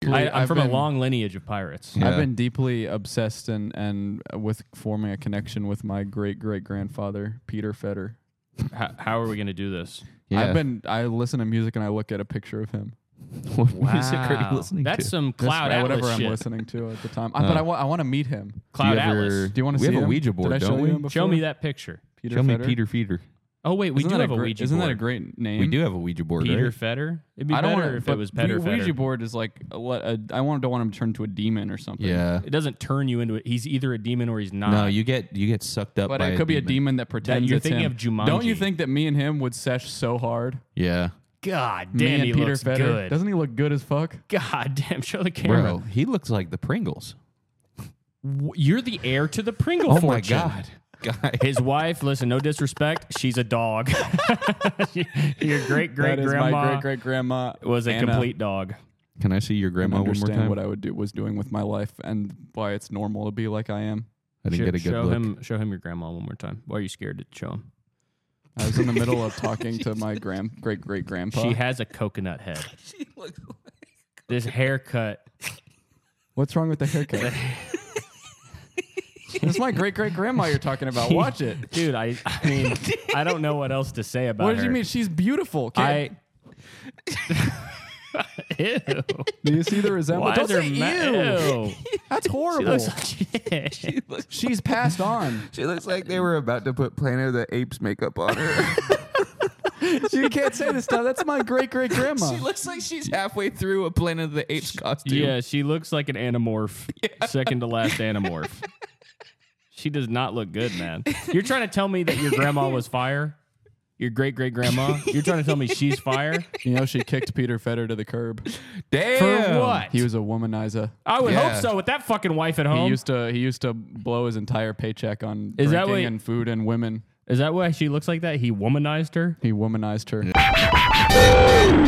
I'm from a long lineage of pirates. Yeah. I've been deeply obsessed and with forming a connection with my great-great-grandfather, Peter Feder. How are we going to do this? Yeah. I listen to music and I look at a picture of him. What music are you listening That's to? some Cloud Atlas whatever shit. I'm listening to at the time. But I want to meet him. Cloud Do you ever- Atlas. Do you want to We see have a him? Ouija board, Did I show don't you we? him before? Show me that picture. Peter Show me Feder? Peter Feeder. Oh, wait, we Isn't do that have a great, Ouija Isn't board. that a great name? We do have a Ouija board, Peter right? Feder? It'd be I don't better want if it was Peter Ouija Feder. board is like I don't want him to turn into a demon or something. Yeah. It doesn't turn you into it. He's either a demon or he's not. No, you get sucked up But by it could be a demon that pretends you're it's thinking him. of Jumanji. Don't you think that me and him would sesh so hard? Yeah. God Me damn, and he Peter looks Feder. good. Doesn't he look good as fuck? God damn, show the camera. Bro, he looks like the Pringles. You're the heir to the Pringle Oh fortune. my God. Guy. His wife, listen, no disrespect, she's a dog. Your great That is my grandma great great grandma was a complete dog. Can I see your grandma one more understand time? what I was doing with my life and why it's normal to be like I am. I didn't get a good look. Show him your grandma one more time. Why are you scared to show him? I was in the middle of talking to my great great grandpa. She has a coconut head. She looks like This haircut. What's wrong with the haircut? This is my great great grandma you're talking about. Watch it. Dude, I mean, I don't know what else to say about What her. did you mean? She's beautiful. Kid. Ew. Do you see the resemblance? Why is Don't her say ew. That's She horrible. looks like shit. She's passed on. She looks like they were about to put Planet of the Apes makeup on her. You can't say this stuff. That's my great great grandma. She looks like she's halfway through a Planet of the Apes costume. Yeah, she looks like an Animorph. Second to last Animorph. She does not look good, man. You're trying to tell me that your grandma was fire? Your great great grandma? You're trying to tell me she's fire? You know, she kicked Peter Feder to the curb. Damn. For what? He was a womanizer. I would Yeah. hope so with that fucking wife at He home. used to blow his entire paycheck on Is that drinking what- and food and women. Is that why she looks like that? He womanized her? He womanized her.